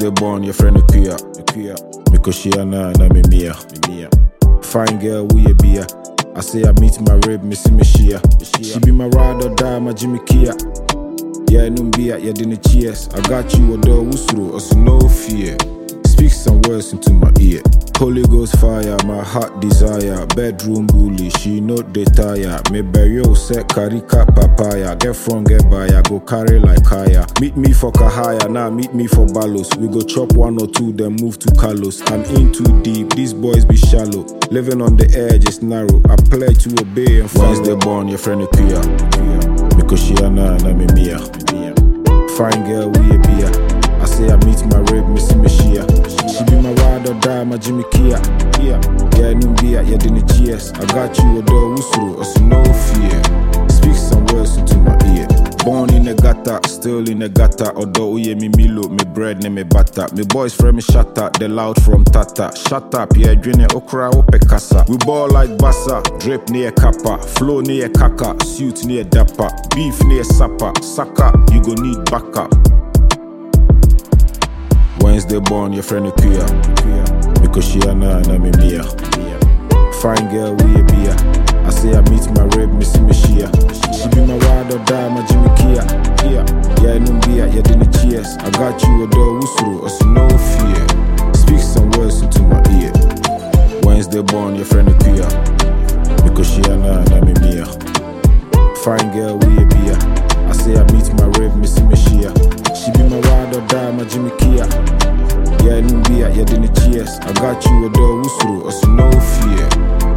Wednesday born, your friend Kuya. Because she na me mia. Fine girl, we a beer. I say I meet my rib, missy me shia. She be my ride or die, my Jimmy Kia. Yeah, numbia, yeah, dinner cheers. I got you a door, wusuru, also no fear. Speak some words into my ear. Holy Ghost fire, my heart desire. Bedroom bully, she no dey tire. Me bury set karika papaya. Get from get by, I go carry like kaya. Meet me for Kahaya, now meet me for Balos. We go chop 1 or 2, then move to Carlos. I'm in too deep, these boys be shallow. Living on the edge is narrow. I pledge to obey and follow. Wednesday born, your friend Kuya. Because she na me mia. Fine girl, we a beer. I say I meet my rib, missy me shia. She be my ride or die, my Jimmy Kia. Yeah, numbia, yeah, dinner cheers. I got you a door, wusuru, also no fear. Speak some words into my ear. Born in the gutter, still in the gutter. Although uye me milo, me bread, ne me butter. Me boys friend me shut up, they loud from Tata. Shut up, yeah, drink okra ope kasa. We ball like bassa, drip near kappa. Flow near kaka, suit near dapper. Beef near supper, sucker, you go need backup. Wednesday born, your friend Kuya. Because she na me mia. Fine girl, we a beer. I say I meet my rib, missy me shia. She be my ride or die, my Jimmy Kia. Yeah, numbia, yeah, dinner cheers. I got you a door, wusuru, also no fear. Speak some words into my ear. Wednesday born, your friend Kuya. Because she na me mia. Fine girl, we a beer. I say I meet my rib, missy me shia. She be my ride or die, my Jimmy Kia. Yeah, numbia, yeah, dinner cheers. I got you a door, wusuru, also no fear.